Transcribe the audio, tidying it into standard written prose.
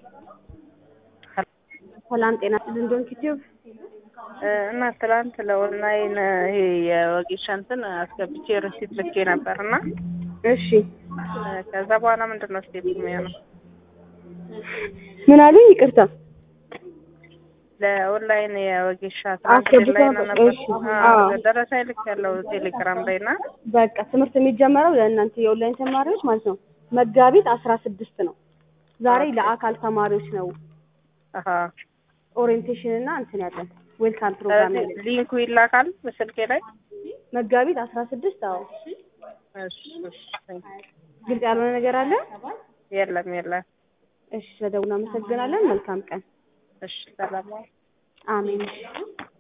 ሰላም ጤና ይስጥልን ዩቲዩብ እና ትላንት ለኦንላይን ይሄ የወጌሻንትን አስገብቼ ሪሲት ልኬ ነበርና እሺ ከዛ በኋላ ምንድነው ስቴፕ የሚሆነው? ምን አሉኝ? ይቅርታ ለኦንላይን የወጌሻ ትላንት ላይ ነበር። ደረሰኝ ልክ ያለው ቴሌግራም ላይና በቃ ትምህርት የሚጀመረው ለእናንተ የኦንላይን ተማሪዎች ማለት ነው መጋቢት 16 ነው። ዛሬ ለአካል ተማሪዎች ነው ኦሪንቴሽን እና እንትን ያለን ዌልካም ፕሮግራም ያለን። ሊንኩ ይላካል በስልኬ ላይ መጋቢት 16 አዎ። እሺ ግልጽ ያልሆነ ነገር አለ? የለም። እሺ ስለደውልና አመሰግናለን። መልካም ቀን። እሺ ሰላም። አሜን።